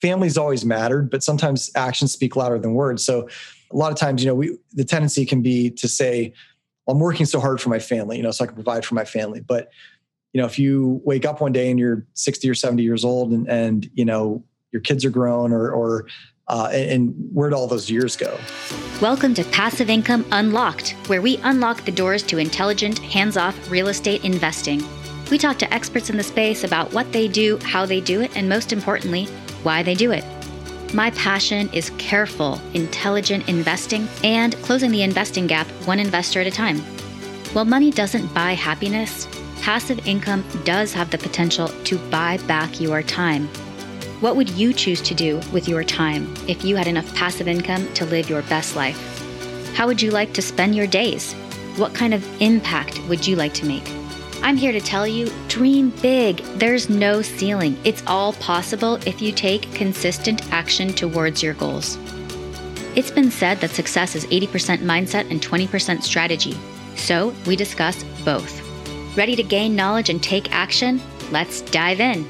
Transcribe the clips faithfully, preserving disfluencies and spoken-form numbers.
family's always mattered, but sometimes actions speak louder than words. So a lot of times, you know, we, the tendency can be to say, well, I'm working so hard for my family, you know, so I can provide for my family. But, you know, if you wake up one day and you're sixty or seventy years old and, and you know, your kids are grown or, or uh, and, and where'd all those years go? Welcome to Passive Income Unlocked, where we unlock the doors to intelligent, hands-off real estate investing. We talk to experts in the space about what they do, how they do it, and most importantly, why they do it. My passion is careful, intelligent investing and closing the investing gap one investor at a time. While money doesn't buy happiness, passive income does have the potential to buy back your time. What would you choose to do with your time if you had enough passive income to live your best life? How would you like to spend your days? What kind of impact would you like to make? I'm here to tell you, dream big. There's no ceiling. It's all possible if you take consistent action towards your goals. It's been said that success is eighty percent mindset and twenty percent strategy. So we discuss both. Ready to gain knowledge and take action? Let's dive in.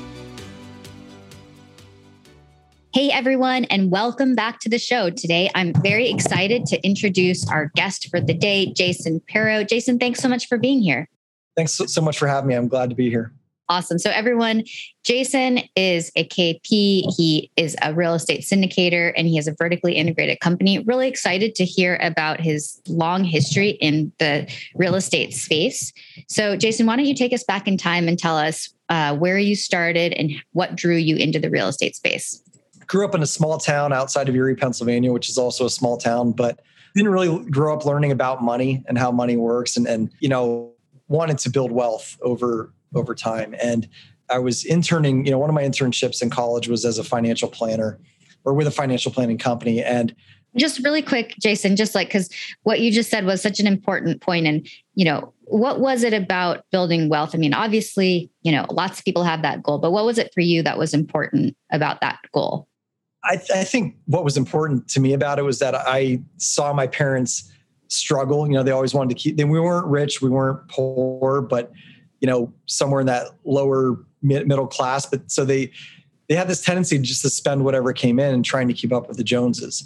Hey everyone, and welcome back to the show. Today, I'm very excited to introduce our guest for the day, Jason Pero. Jason, thanks so much for being here. Thanks so much for having me. I'm glad to be here. Awesome. So everyone, Jason is a K P. He is a real estate syndicator and he has a vertically integrated company. Really excited to hear about his long history in the real estate space. So Jason, why don't you take us back in time and tell us uh, where you started and what drew you into the real estate space? Grew up in a small town outside of Erie, Pennsylvania, which is also a small town, but didn't really grow up learning about money and how money works and, and you know, wanted to build wealth over over time. And I was interning, you know, one of my internships in college was as a financial planner or with a financial planning company. And just really quick, Jason, just like, because what you just said was such an important point. And, you know, what was it about building wealth? I mean, obviously, you know, lots of people have that goal, but what was it for you that was important about that goal? I, th- I think what was important to me about it was that I saw my parents struggle. You know, they always wanted to keep, then we weren't rich, we weren't poor, but, you know, somewhere in that lower mid, middle class. But so they, they had this tendency just to spend whatever came in and trying to keep up with the Joneses.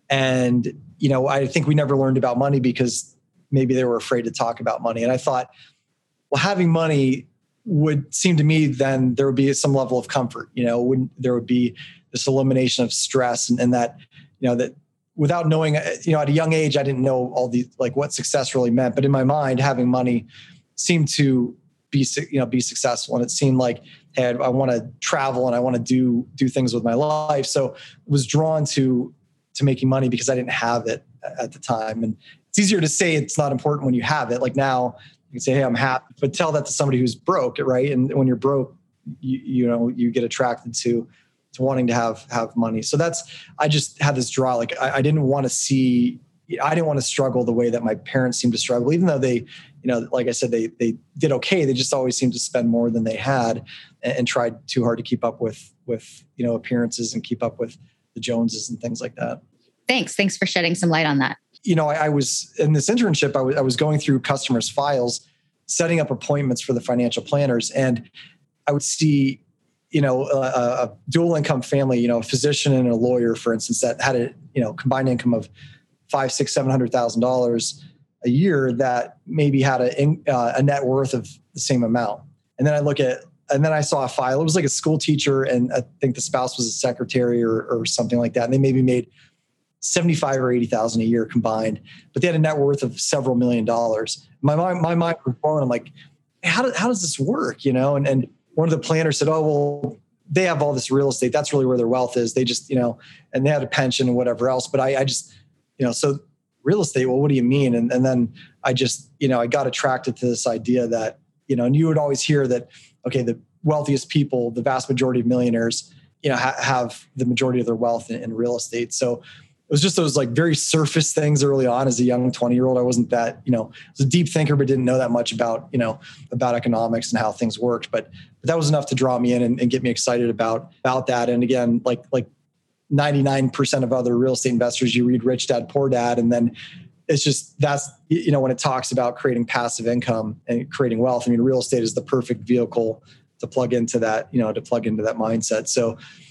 And, you know, I think we never learned about money because maybe they were afraid to talk about money. And I thought, well, having money would seem to me then there would be some level of comfort, you know, when there would be this elimination of stress and, and that, you know, that, without knowing, you know, at a young age, I didn't know all the, like what success really meant. But in my mind, having money seemed to be, you know, be successful. And it seemed like, hey, I want to travel and I want to do, do things with my life. So I was drawn to, to making money because I didn't have it at the time. And it's easier to say it's not important when you have it. Like now you can say, hey, I'm happy, but tell that to somebody who's broke, right? And when you're broke, you, you know, you get attracted to to wanting to have, have money. So that's, I just had this draw. Like I, I didn't want to see, I didn't want to struggle the way that my parents seemed to struggle, even though they, you know, like I said, they, they did okay. They just always seemed to spend more than they had and, and tried too hard to keep up with, with, you know, appearances and keep up with the Joneses and things like that. Thanks. Thanks for shedding some light on that. You know, I, I was in this internship, I was, I was going through customers' files, setting up appointments for the financial planners. And I would see, you know, a, a dual income family, you know, a physician and a lawyer, for instance, that had a, you know, combined income of five, six, seven hundred thousand dollars a year that maybe had a, uh, a net worth of the same amount. And then I look at, and then I saw a file, it was like a school teacher and I think the spouse was a secretary or, or something like that. And they maybe made seventy-five or eighty thousand a year combined, but they had a net worth of several million dollars. My mind, my mind was blown. I'm like, how, do, how does this work? You know, and, and one of the planners said, oh, well, they have all this real estate. That's really where their wealth is. They just, you know, and they had a pension and whatever else. But I, I just, you know, so real estate, well, what do you mean? And, and then I just, you know, I got attracted to this idea that, you know, and you would always hear that, okay, the wealthiest people, the vast majority of millionaires, you know, ha- have the majority of their wealth in, in real estate. So it was just those like very surface things early on as a young twenty year old. I wasn't that, you know, I was a deep thinker, but didn't know that much about, you know, about economics and how things worked. But, but that was enough to draw me in and, and get me excited about, about that. And again, like, like ninety-nine percent of other real estate investors, you read Rich Dad, Poor Dad. And then it's just, that's, you know, when it talks about creating passive income and creating wealth, I mean, real estate is the perfect vehicle to plug into that, you know, to plug into that mindset. So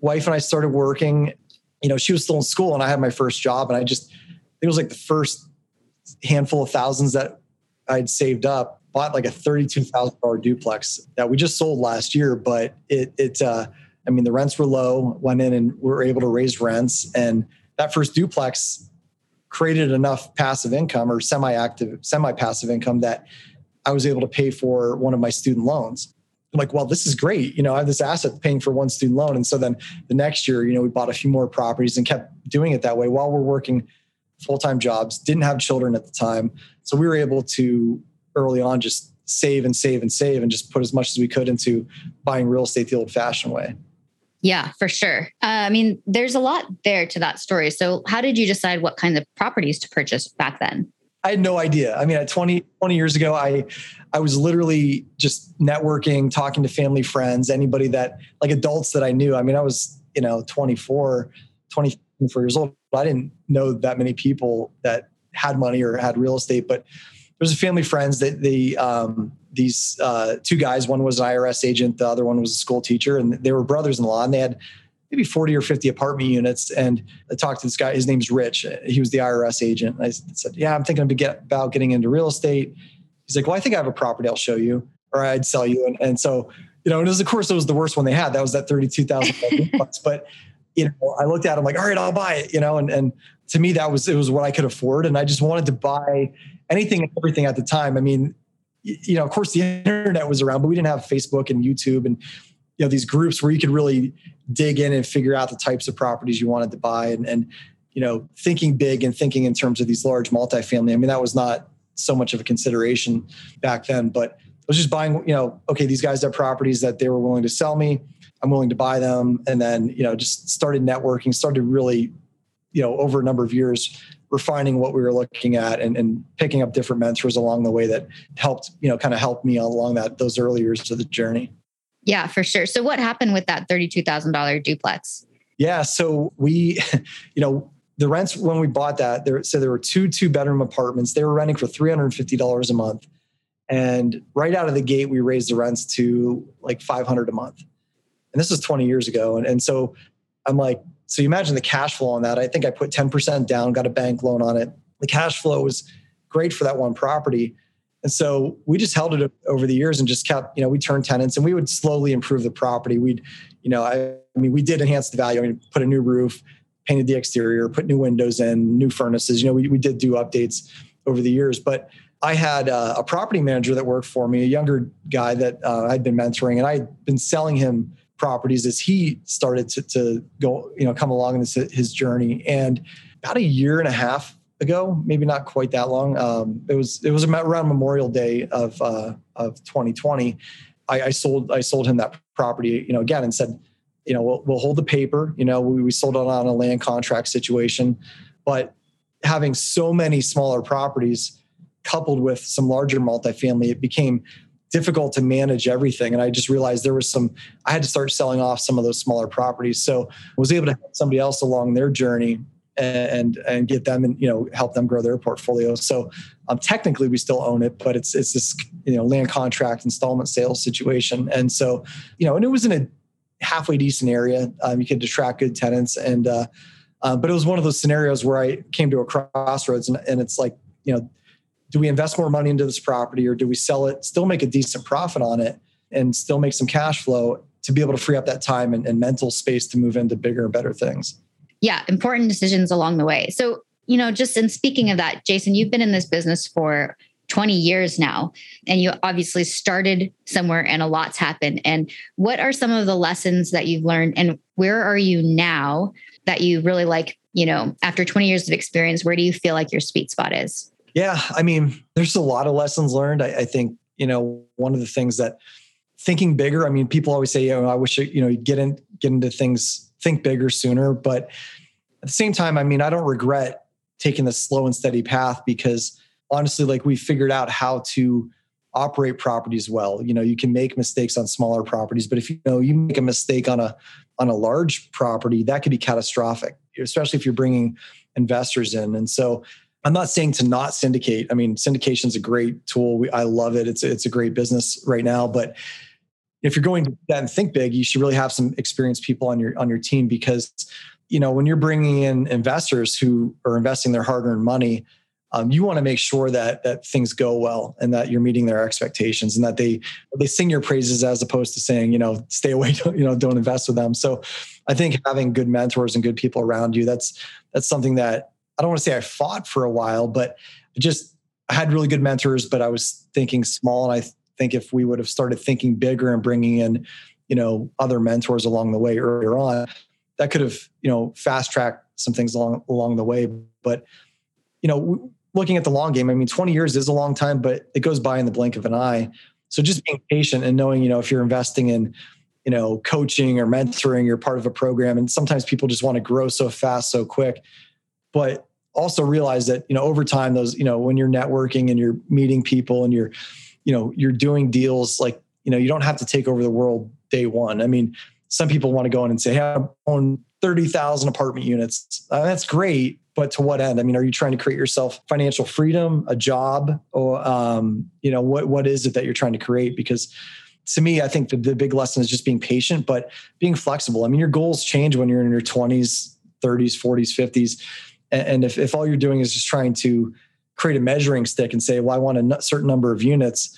wife and I started working, you know, she was still in school and I had my first job, and I just, it was like the first handful of thousands that I'd saved up, bought like a thirty-two thousand dollars duplex that we just sold last year. But it, it, uh, I mean, the rents were low, went in and we were able to raise rents. And that first duplex created enough passive income or semi-active, semi-passive income that I was able to pay for one of my student loans. I'm like, well, this is great. You know, I have this asset paying for one student loan. And so then the next year, you know, we bought a few more properties and kept doing it that way while we're working full-time jobs, didn't have children at the time. So we were able to early on just save and save and save and just put as much as we could into buying real estate the old-fashioned way. Yeah, for sure. Uh, I mean, there's a lot there to that story. So how did you decide what kind of properties to purchase back then? I had no idea. I mean, at twenty, twenty years ago, I, I was literally just networking, talking to family, friends, anybody that, like adults that I knew. I mean, I was, you know, twenty-four, twenty-four years old. I didn't know that many people that had money or had real estate, but there's a family friends that they, um, these uh, two guys, one was an I R S agent, the other one was a school teacher, and they were brothers-in-law, and they had maybe forty or fifty apartment units. And I talked to this guy, his name's Rich. He was the I R S agent. And I said, yeah, I'm thinking about getting into real estate. He's like, well, I think I have a property I'll show you, or I'd sell you. And, and so, you know, it was, of course, it was the worst one they had. That was that thirty-two thousand dollars. But, you know, I looked at him like, all right, I'll buy it, you know, and, and to me, that was, it was what I could afford. And I just wanted to buy anything and everything at the time. I mean, you know, of course the internet was around, but we didn't have Facebook and YouTube and, you know, these groups where you could really dig in and figure out the types of properties you wanted to buy. And, and, you know, thinking big and thinking in terms of these large multifamily. I mean, that was not so much of a consideration back then, but I was just buying, you know, okay, these guys have properties that they were willing to sell me. I'm willing to buy them. And then, you know, just started networking, started really, you know, over a number of years, refining what we were looking at and, and picking up different mentors along the way that helped, you know, kind of helped me along that, those early years of the journey. Yeah, for sure. So what happened with that thirty-two thousand dollars duplex? Yeah. So we, you know, the rents when we bought that, there, so there were two two bedroom apartments. They were renting for three hundred fifty dollars a month. And right out of the gate, we raised the rents to like five hundred dollars a month. And this was twenty years ago. And, and so I'm like, so you imagine the cash flow on that. I think I put ten percent down, got a bank loan on it. The cash flow was great for that one property. And so we just held it over the years and just kept, you know, we turned tenants and we would slowly improve the property. We'd, you know, I, I mean, we did enhance the value. I mean, put a new roof, painted the exterior, put new windows in, new furnaces. You know, we, we did do updates over the years. But I had a, a property manager that worked for me, a younger guy that uh, I'd been mentoring, and I'd been selling him properties as he started to, to go, you know, come along in this, his journey. And about a year and a half ago, maybe not quite that long. Um, it was it was around Memorial Day of uh, of twenty twenty. I, I sold I sold him that property, you know, again, and said, you know, we'll, we'll hold the paper. You know, we, we sold it on a land contract situation, but having so many smaller properties coupled with some larger multifamily, it became difficult to manage everything. And I just realized there was some, I had to start selling off some of those smaller properties. So I was able to help somebody else along their journey and, and get them and, you know, help them grow their portfolio. So um, technically we still own it, but it's, it's this, you know, land contract installment sales situation. And so, you know, and it was in a halfway decent area. Um, you could attract good tenants. And, uh, uh, but it was one of those scenarios where I came to a crossroads and, and it's like, you know, do we invest more money into this property or do we sell it, still make a decent profit on it and still make some cash flow to be able to free up that time and, and mental space to move into bigger and better things? Yeah, important decisions along the way. So, you know, just in speaking of that, Jason, you've been in this business for twenty years now, and you obviously started somewhere and a lot's happened. And what are some of the lessons that you've learned and where are you now that you really like, you know, after twenty years of experience, where do you feel like your sweet spot is? Yeah, I mean, there's a lot of lessons learned. I, I think, you know, one of the things that thinking bigger, I mean, people always say, you know, I wish, you know, you get in, get into things, think bigger sooner. But at the same time, I mean, I don't regret taking the slow and steady path because honestly, like we figured out how to operate properties well. You know, you can make mistakes on smaller properties, but if you know, you make a mistake on a, on a large property, that could be catastrophic, especially if you're bringing investors in. And so I'm not saying to not syndicate. I mean, syndication is a great tool. We, I love it. It's it's a great business right now. But if you're going to do that and think big, you should really have some experienced people on your on your team, because, you know, when you're bringing in investors who are investing their hard-earned money, um, you want to make sure that that things go well and that you're meeting their expectations, and that they they sing your praises, as opposed to saying, you know, stay away, don't, you know, don't invest with them. So I think having good mentors and good people around you, that's that's something that I don't want to say I fought for a while, but just I had really good mentors, but I was thinking small. And I think if we would have started thinking bigger and bringing in, you know, other mentors along the way earlier on, that could have, you know, fast tracked some things along along the way. But, you know, looking at the long game, I mean, twenty years is a long time, but it goes by in the blink of an eye. So just being patient and knowing, you know, if you're investing in, you know, coaching or mentoring, you're part of a program, and sometimes people just want to grow so fast, so quick. But also realize that, you know, over time, those, you know, when you're networking and you're meeting people and you're, you know, you're doing deals, like, you know, you don't have to take over the world day one. I mean, some people want to go in and say, hey, I own thirty thousand apartment units. Uh, that's great. But to what end? I mean, are you trying to create yourself financial freedom, a job, or, um, you know, what, what is it that you're trying to create? Because to me, I think the, the big lesson is just being patient, but being flexible. I mean, your goals change when you're in your twenties, thirties, forties, fifties. And, and if, if all you're doing is just trying to create a measuring stick and say, well, I want a certain number of units,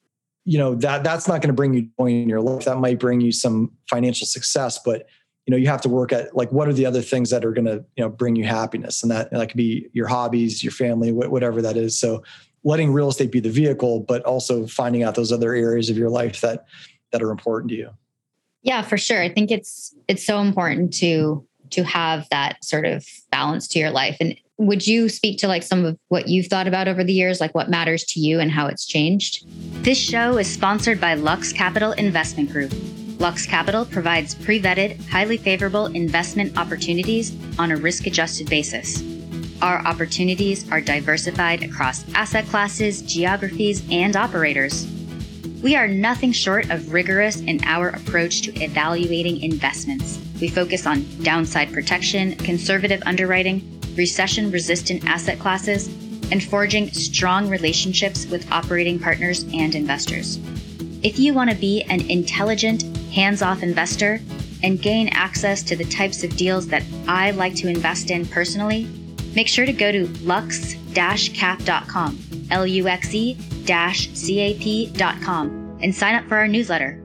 you know, that that's not going to bring you joy in your life. That might bring you some financial success, but, you know, you have to work at, like, what are the other things that are going to, you know, bring you happiness? And that, and that could be your hobbies, your family, whatever that is. So letting real estate be the vehicle, but also finding out those other areas of your life that, that are important to you. Yeah, for sure. I think it's, it's so important to, to have that sort of balance to your life. And would you speak to like some of what you've thought about over the years, like what matters to you and how it's changed? This show is sponsored by Lux Capital Investment Group. Lux Capital provides pre-vetted, highly favorable investment opportunities on a risk-adjusted basis. Our opportunities are diversified across asset classes, geographies, and operators. We are nothing short of rigorous in our approach to evaluating investments. We focus on downside protection, conservative underwriting, recession-resistant asset classes, and forging strong relationships with operating partners and investors. If you want to be an intelligent, hands-off investor and gain access to the types of deals that I like to invest in personally, make sure to go to lux dash cap dot com, L U X E C A P dot com, and sign up for our newsletter.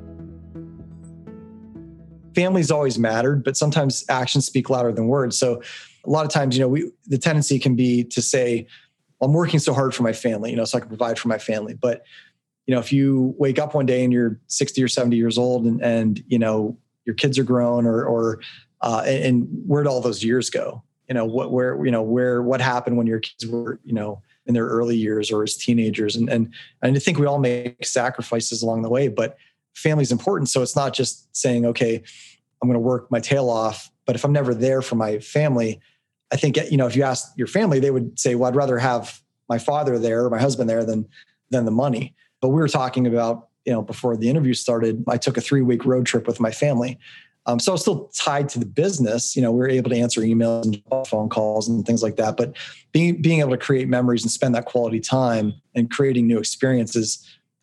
Family's always mattered, but sometimes actions speak louder than words. So a lot of times, you know, we, the tendency can be to say, well, I'm working so hard for my family, you know, so I can provide for my family. But, you know, if you wake up one day and you're sixty or seventy years old and, and you know, your kids are grown, or, or uh, and, and where'd all those years go? You know, what, where, you know, where, what happened when your kids were, you know, in their early years or as teenagers? And, and, and I think we all make sacrifices along the way, but family's important. So it's not just saying, okay, I'm going to work my tail off, but if I'm never there for my family, I think, you know, if you ask your family, they would say, well, I'd rather have my father there or my husband there than, than the money. But we were talking about, you know, before the interview started, I took a three week road trip with my family. Um, so I was still tied to the business. You know, we were able to answer emails and phone calls and things like that. But being being able to create memories and spend that quality time and creating new experiences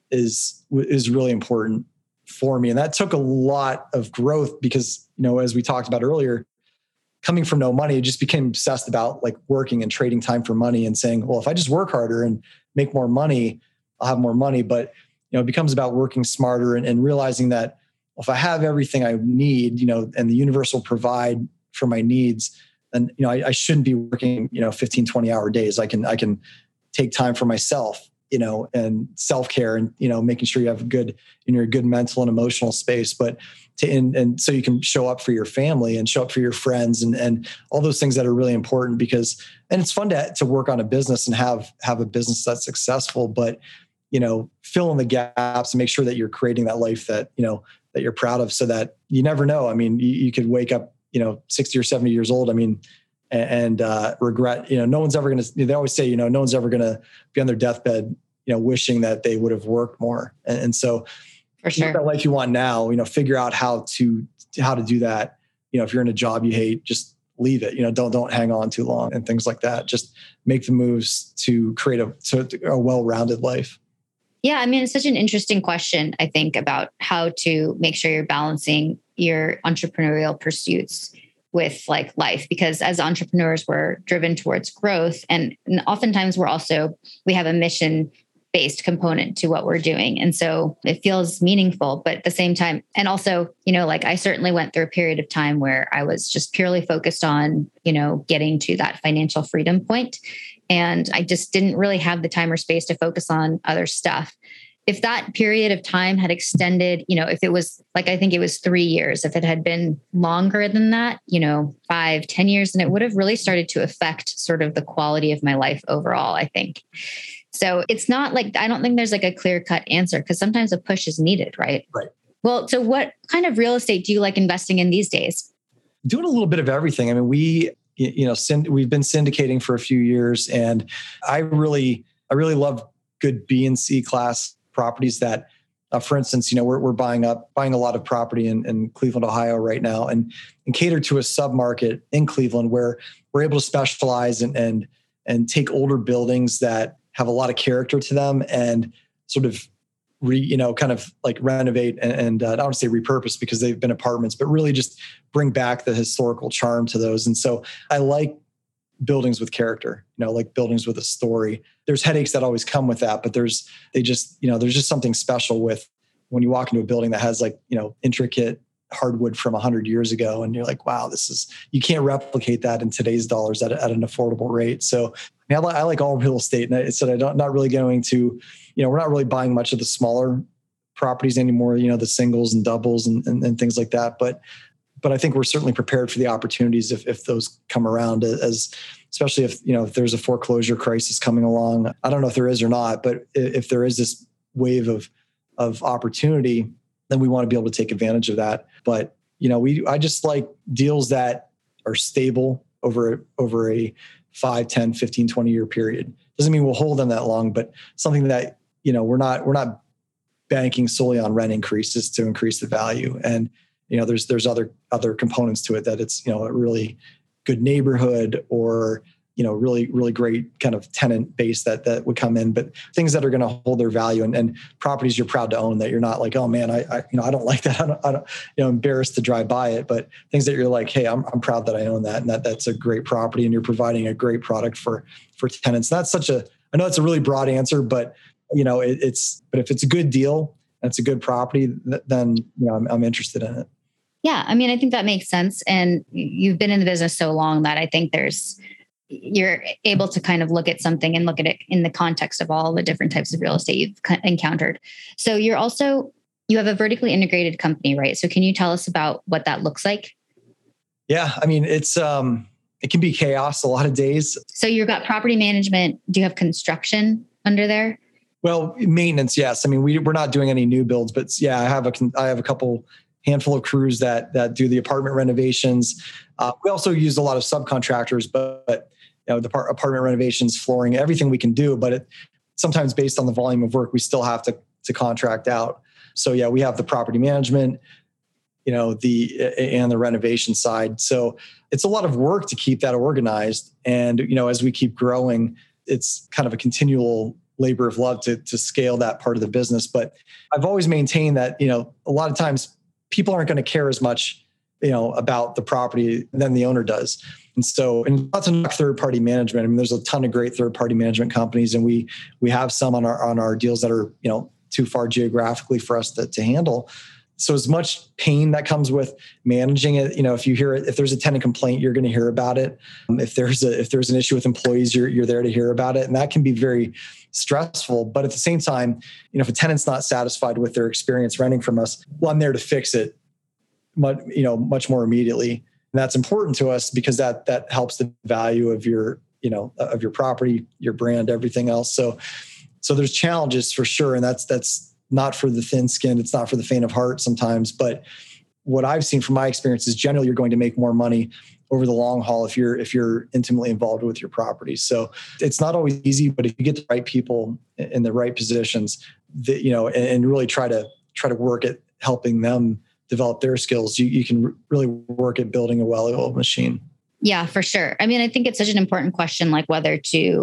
is is really important for me. And that took a lot of growth because, you know, as we talked about earlier, coming from no money, I just became obsessed about like working and trading time for money and saying, well, if I just work harder and make more money, I'll have more money. But, you know, it becomes about working smarter and, and realizing that if I have everything I need, you know, and the universe will provide for my needs, then, you know, I, I shouldn't be working, you know, fifteen, twenty hour days. I can, I can take time for myself, you know, and self-care and, you know, making sure you have a good, in your good mental and emotional space, but to, and, and so you can show up for your family and show up for your friends and, and all those things that are really important because, and it's fun to, to work on a business and have, have a business that's successful, but, you know, fill in the gaps and make sure that you're creating that life that, you know, that you're proud of so that you never know. I mean, you, you could wake up, you know, sixty or seventy years old. I mean, and, and uh, regret, you know, no one's ever going to, they always say, you know, no one's ever going to be on their deathbed, you know, wishing that they would have worked more. And, and so for sure, that life you want now, you know, figure out how to, how to do that. You know, if you're in a job you hate, just leave it, you know, don't, don't hang on too long and things like that. Just make the moves to create a, to a well-rounded life. Yeah, I mean, it's such an interesting question, I think, about how to make sure you're balancing your entrepreneurial pursuits with like life, because as entrepreneurs, we're driven towards growth. And, and oftentimes we're also, we have a mission based component to what we're doing. And so it feels meaningful, but at the same time, and also, you know, like I certainly went through a period of time where I was just purely focused on, you know, getting to that financial freedom point. And I just didn't really have the time or space to focus on other stuff. If that period of time had extended, you know, if it was like, I think it was three years, if it had been longer than that, you know, five, ten years, then it would have really started to affect sort of the quality of my life overall, I think. So it's not like, I don't think there's like a clear cut answer, because sometimes a push is needed, right? Right. Well, so what kind of real estate do you like investing in these days? Doing a little bit of everything. I mean, we, you know, synd- we've been syndicating for a few years, and I really, I really love good B and C class properties that, uh, for instance, you know, we're, we're buying up, buying a lot of property in, in Cleveland, Ohio right now, and, and cater to a submarket in Cleveland where we're able to specialize and, and, and take older buildings that have a lot of character to them and sort of re, you know, kind of like renovate and, and uh, I don't want to say repurpose because they've been apartments, but really just bring back the historical charm to those. And so I like buildings with character, you know, like buildings with a story. There's headaches that always come with that, but there's, they just, you know, there's just something special with when you walk into a building that has like, you know, intricate hardwood from a hundred years ago. And you're like, wow, this is, you can't replicate that in today's dollars at, at an affordable rate. So I, mean, I, like, I like all real estate. And I said, I don't, not really going to, you know, we're not really buying much of the smaller properties anymore, you know, the singles and doubles and, and, and things like that. But, but I think we're certainly prepared for the opportunities if, if those come around, as especially if, you know, if there's a foreclosure crisis coming along. I don't know if there is or not, but if there is this wave of, of opportunity, then we want to be able to take advantage of that. But, you know, we, I just like deals that are stable over, over a five, ten, fifteen, twenty year period. Doesn't mean we'll hold them that long, but something that, you know, we're not, we're not banking solely on rent increases to increase the value. And, you know, there's, there's other, other components to it that it's, you know, a really good neighborhood or, you know, really, really great kind of tenant base that, that would come in, but things that are going to hold their value and, and properties you're proud to own that you're not like, oh man, I, I you know, I don't like that. I don't, I don't, you know, embarrassed to drive by it, but things that you're like, hey, I'm, I'm proud that I own that. And that that's a great property and you're providing a great product for, for tenants. That's such a, I know it's a really broad answer, but you know, it, it's, but if it's a good deal and it's a good property, then, you know, I'm, I'm interested in it. Yeah. I mean, I think that makes sense. And you've been in the business so long that I think there's, you're able to kind of look at something and look at it in the context of all the different types of real estate you've encountered. So you're also, you have a vertically integrated company, right? So can you tell us about what that looks like? Yeah. I mean, it's, um, it can be chaos a lot of days. So you've got property management. Do you have construction under there? Well, maintenance. Yes. I mean, we, we're not doing any new builds, but yeah, I have a, I have a couple handful of crews that, that do the apartment renovations. Uh, we also use a lot of subcontractors, but, but you know, the part, apartment renovations, flooring, everything we can do, but it, sometimes based on the volume of work, we still have to, to contract out. So yeah, we have the property management, you know, the, and the renovation side. So it's a lot of work to keep that organized. And, you know, as we keep growing, it's kind of a continual labor of love to, to scale that part of the business. But I've always maintained that, you know, a lot of times people aren't going to care as much, you know, about the property than the owner does. And so, and not to knock third-party management. I mean, there's a ton of great third-party management companies, and we we have some on our on our deals that are, you know, too far geographically for us to, to handle. So as much pain that comes with managing it, you know, if you hear it, if there's a tenant complaint, you're going to hear about it. Um, if there's a if there's an issue with employees, you're you're there to hear about it, and that can be very stressful. But at the same time, you know, if a tenant's not satisfied with their experience renting from us, well, I'm there to fix it, much, you know, much more immediately. And that's important to us because that that helps the value of your, you know, of your property, your brand, everything else. So, so there's challenges for sure, and that's that's not for the thin-skinned. It's not for the faint of heart sometimes. But what I've seen from my experience is generally you're going to make more money over the long haul if you're if you're intimately involved with your property. So it's not always easy, but if you get the right people in the right positions, that, you know, and, and really try to try to work at helping them develop their skills, you, you can really work at building a well-oiled machine. Yeah, for sure. I mean, I think it's such an important question, like whether to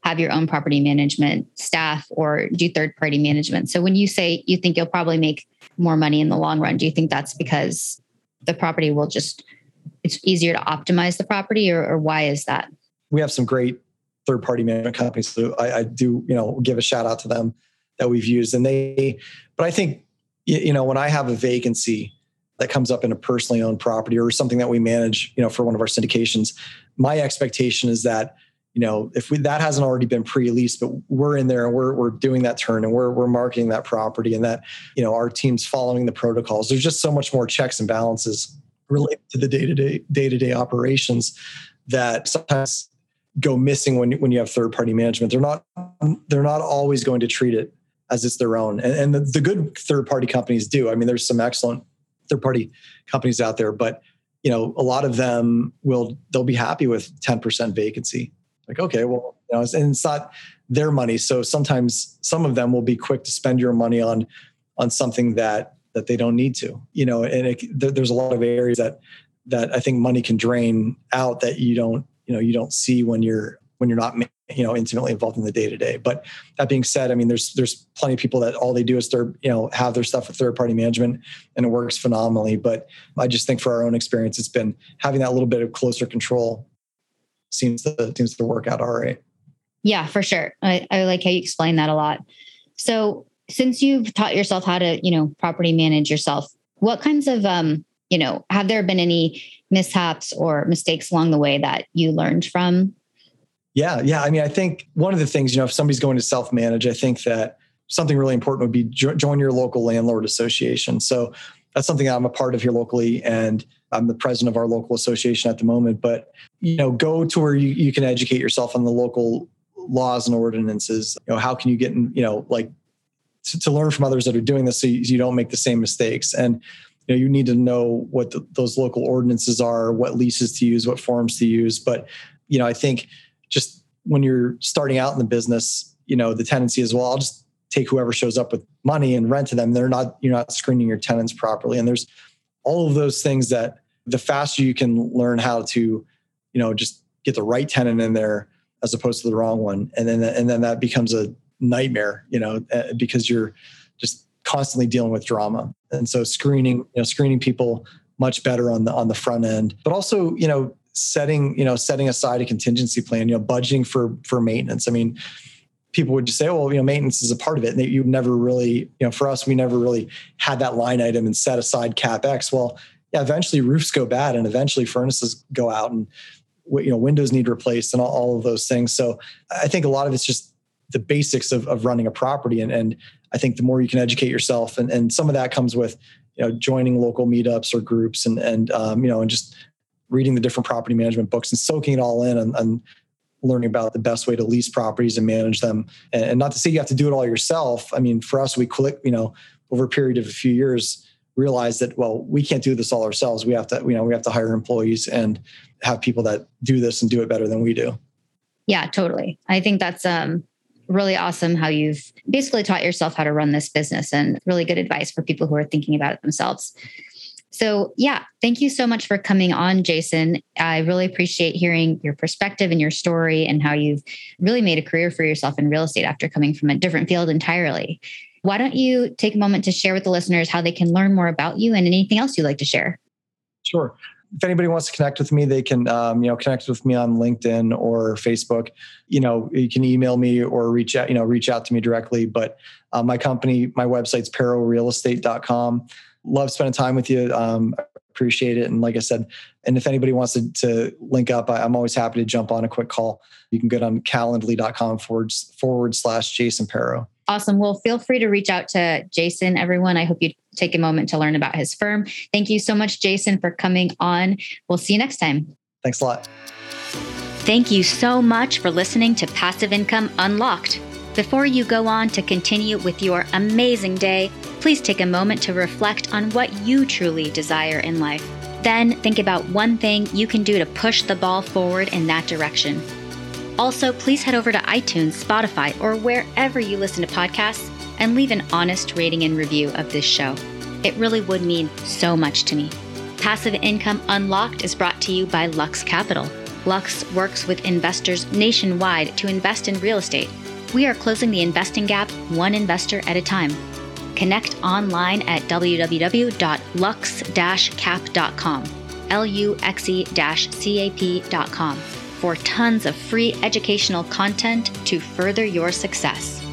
have your own property management staff or do third-party management. So when you say you think you'll probably make more money in the long run, do you think that's because the property will just, it's easier to optimize the property, or, or why is that? We have some great third-party management companies. So I, I do, you know, give a shout out to them that we've used. And they, but I think, you know, when I have a vacancy that comes up in a personally owned property or something that we manage, you know, for one of our syndications, my expectation is that, you know, if we, that hasn't already been pre-leased, but we're in there and we're we're doing that turn and we're we're marketing that property, and that, you know, our team's following the protocols. There's just so much more checks and balances related to the day-to-day day-to-day operations that sometimes go missing when when you have third-party management. They're not they're not always going to treat it as it's their own, and, and the, the good third-party companies do. I mean, there's some excellent third-party companies out there, but you know, a lot of them will they'll be happy with ten percent vacancy. Like, okay, well, you know, and it's not their money. So sometimes some of them will be quick to spend your money on, on something that, that they don't need to, you know, and it, there, there's a lot of areas that, that I think money can drain out that you don't, you know, you don't see when you're, when you're not, you know, intimately involved in the day to day. But that being said, I mean, there's, there's plenty of people that all they do is third, you know, have their stuff with third party management and it works phenomenally. But I just think for our own experience, it's been having that little bit of closer control seems to seems to work out all right. Yeah, for sure. I, I like how you explain that a lot. So since you've taught yourself how to, you know, property manage yourself, what kinds of, um, you know, have there been any mishaps or mistakes along the way that you learned from? Yeah. Yeah. I mean, I think one of the things, you know, if somebody's going to self-manage, I think that something really important would be jo- join your local landlord association. So that's something I'm a part of here locally, and I'm the president of our local association at the moment. But, you know, go to where you, you can educate yourself on the local laws and ordinances. You know, how can you get in, you know, like to, to learn from others that are doing this so you, you don't make the same mistakes. And, you know, you need to know what the, those local ordinances are, what leases to use, what forms to use. But, you know, I think just when you're starting out in the business, you know, the tendency is, well, I'll just take whoever shows up with money and rent to them. They're not, you're not screening your tenants properly. And there's all of those things that the faster you can learn how to, you know, just get the right tenant in there as opposed to the wrong one. And then, and then that becomes a nightmare, you know, because you're just constantly dealing with drama. And so screening, you know, screening people much better on the, on the front end, but also, you know, setting, you know, setting aside a contingency plan, you know, budgeting for, for maintenance. I mean, people would just say, oh, well, you know, maintenance is a part of it. And you never really, you know, for us, we never really had that line item and set aside CapEx. Well, yeah, eventually roofs go bad and eventually furnaces go out and, you know, windows need replaced and all, all of those things. So I think a lot of it's just the basics of, of running a property. And, and I think the more you can educate yourself, and, and some of that comes with, you know, joining local meetups or groups and, and, um, you know, and just reading the different property management books and soaking it all in and, and learning about the best way to lease properties and manage them. And, and not to say you have to do it all yourself. I mean, for us, we click, you know, over a period of a few years, realize that, well, we can't do this all ourselves. We have to, you know, we have to hire employees and have people that do this and do it better than we do. Yeah, totally. I think that's um, really awesome how you've basically taught yourself how to run this business, and really good advice for people who are thinking about it themselves. So yeah, thank you so much for coming on, Jason. I really appreciate hearing your perspective and your story and how you've really made a career for yourself in real estate after coming from a different field entirely. Why don't you take a moment to share with the listeners how they can learn more about you and anything else you'd like to share? Sure. If anybody wants to connect with me, they can, um, you know, connect with me on LinkedIn or Facebook. You know, you can email me or reach out, you know, reach out to me directly. But uh, my company, my website's pero real estate dot com. Love spending time with you. Um, appreciate it. And like I said, and if anybody wants to, to link up, I, I'm always happy to jump on a quick call. You can go on calendly dot com forward, forward slash Jason Pero. Awesome. Well, feel free to reach out to Jason, everyone. I hope you take a moment to learn about his firm. Thank you so much, Jason, for coming on. We'll see you next time. Thanks a lot. Thank you so much for listening to Passive Income Unlocked. Before you go on to continue with your amazing day, please take a moment to reflect on what you truly desire in life. Then think about one thing you can do to push the ball forward in that direction. Also, please head over to iTunes, Spotify, or wherever you listen to podcasts and leave an honest rating and review of this show. It really would mean so much to me. Passive Income Unlocked is brought to you by Lux Capital. Lux works with investors nationwide to invest in real estate. We are closing the investing gap one investor at a time. Connect online at w w w dot lux dash cap dot com, L U X E C A P dot com, for tons of free educational content to further your success.